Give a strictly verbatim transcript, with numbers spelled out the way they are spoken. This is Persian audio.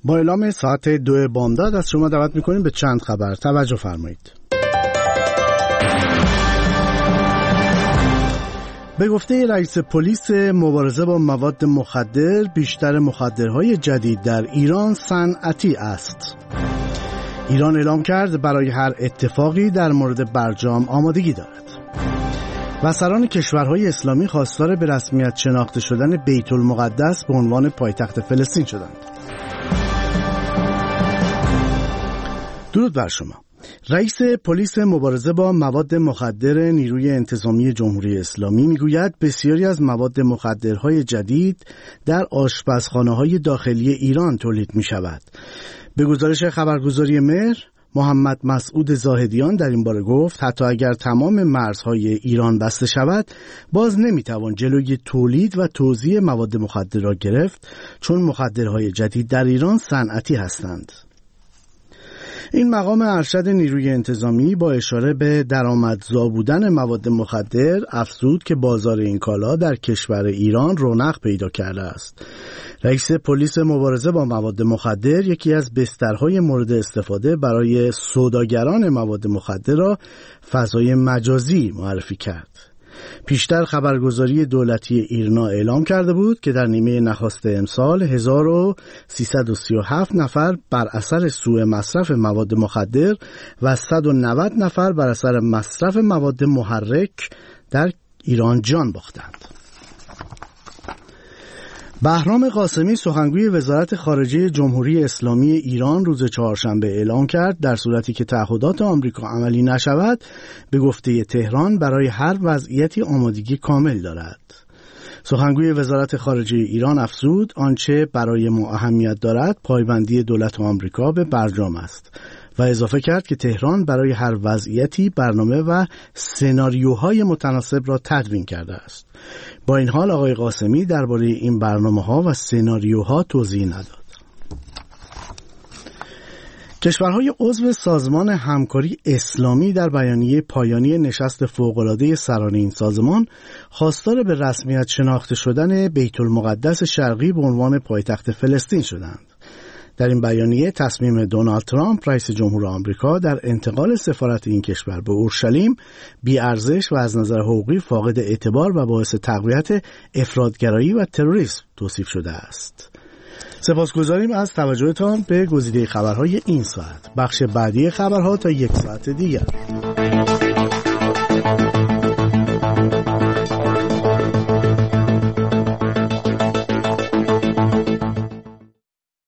با اعلام ساعت دو بامداد از شما دعوت میکنیم به چند خبر توجه فرمایید. به گفته رئیس پلیس مبارزه با مواد مخدر، بیشتر مخدرهای جدید در ایران صنعتی است. ایران اعلام کرد برای هر اتفاقی در مورد برجام آمادگی دارد. وزران کشورهای اسلامی خواستار به رسمیت شناخته شدن بیت المقدس به عنوان پایتخت فلسطین شدند. درود بر شما. رئیس پلیس مبارزه با مواد مخدر نیروی انتظامی جمهوری اسلامی میگوید بسیاری از مواد مخدرهای جدید در آشپزخانه‌های داخلی ایران تولید می شود. به گزارش خبرگزاری مهر، محمد مسعود زاهدیان در این باره گفت حتی اگر تمام مرزهای ایران بسته شود، باز نمیتوان جلوی تولید و توزیع مواد مخدر را گرفت، چون مخدرهای جدید در ایران صنعتی هستند. این مقام ارشد نیروی انتظامی با اشاره به درآمدزا بودن مواد مخدر افزود که بازار این کالا در کشور ایران رونق پیدا کرده است. رئیس پلیس مبارزه با مواد مخدر یکی از بسترهای مورد استفاده برای سوداگران مواد مخدر را فضای مجازی معرفی کرد. پیشتر خبرگزاری دولتی ایرنا اعلام کرده بود که در نیمه نخست امسال هزار و سیصد و سی و هفت نفر بر اثر سوء مصرف مواد مخدر و صد و نود نفر بر اثر مصرف مواد محرک در ایران جان باختند. بهرام قاسمی سخنگوی وزارت خارجه جمهوری اسلامی ایران روز چهارشنبه اعلام کرد در صورتی که تعهدات آمریکا عملی نشود، به گفته تهران برای هر وضعیتی آمادگی کامل دارد. سخنگوی وزارت خارجه ایران افزود آنچه برای ما اهمیت دارد پایبندی دولت آمریکا به برجام است و اضافه کرد که تهران برای هر وضعیتی برنامه و سناریوهای متناسب را تدوین کرده است. با این حال آقای قاسمی درباره این برنامه‌ها و سناریوها توضیح نداد. کشورهای عضو سازمان همکاری اسلامی در بیانیه پایانی نشست فوق‌العاده سران این سازمان خواستار به رسمیت شناخته شدن بیت المقدس شرقی به عنوان پایتخت فلسطین شدند. در این بیانیه تصمیم دونالد ترامپ رئیس جمهور آمریکا در انتقال سفارت این کشور به اورشلیم بی‌ارزش و از نظر حقوقی فاقد اعتبار و باعث تقویت افراطگرایی و تروریسم توصیف شده است. سپاسگزاریم از توجهتان به گزیده خبرهای این ساعت. بخش بعدی خبرها تا یک ساعت دیگر.